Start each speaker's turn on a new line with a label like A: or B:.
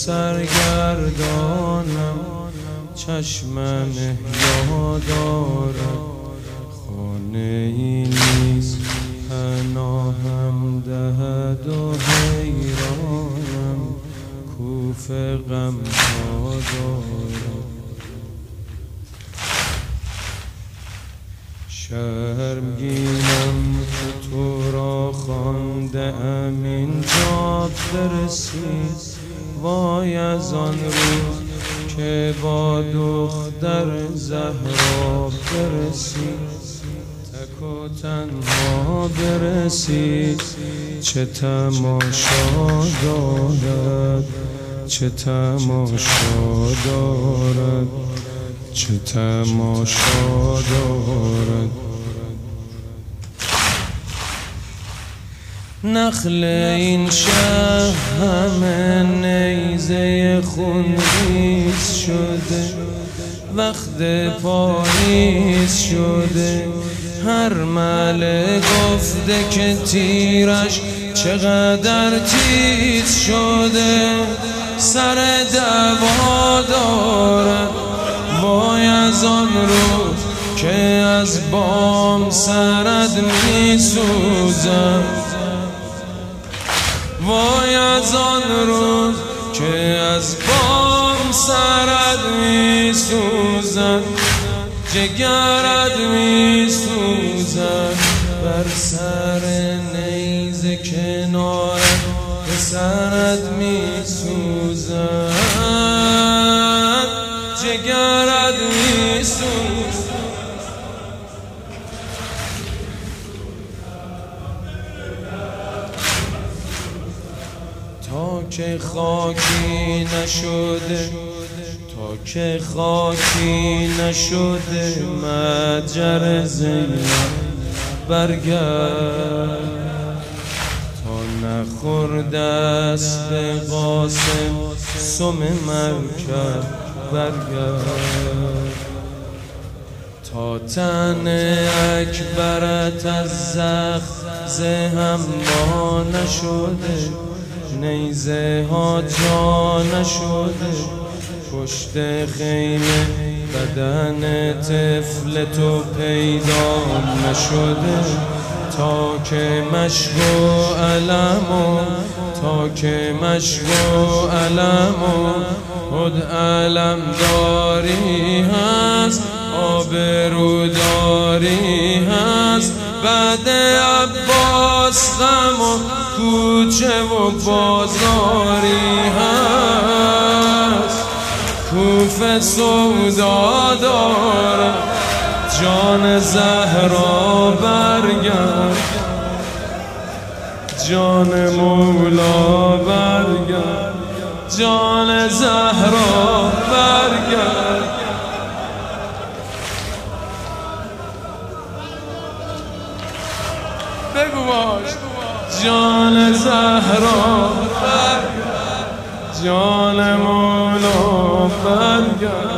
A: سرگردانم، چشمم احیا دارد، خانه ای نیست پناهم دهد و حیرانم، کوف غم ها دارد. شرمگینم که تو را خوانده ام اینجا برسی، وای از آن روز که با دختر زهرا برسی، تک و تنها برسی. چه تماشا دارد، چه تماشا دارد، چه تماشا دارد. نخل این شهر همه نیزه خونریز شده، وقت پاییز شده. هر مله گفته که تیرش چقدر تیز شده، سر دعوا دارد. وای از آن روز که از بام سرت می سوزم، وای از آن روز که از بام سرت می سوزم، جگرت می سوزم. بر سر نیزه کنارت به سرت می سوزم، جگرت می سوزم. تا که خاکی نشده، تا که خاکی نشده متجر زینب برگرد، تا نخورد دست قاسم سم مرکب برگرد، تا تن اکبرت از زخم هم ما نشده، نیزه ها جا نشده. پشت خیمه بدن طفل تو پیدا نشده، تا که مشک و علم، تا که مشک و علم خود علم داری هست، آبروداری هست. بعد عباس غم و کوچه و بازاری هست، کوف سودا دارد. جان زهرا برگرد، جان مولا برگرد، جان زهرا برگرد. بگو باش. جان زهرا برگرد، جان مولا برگرد.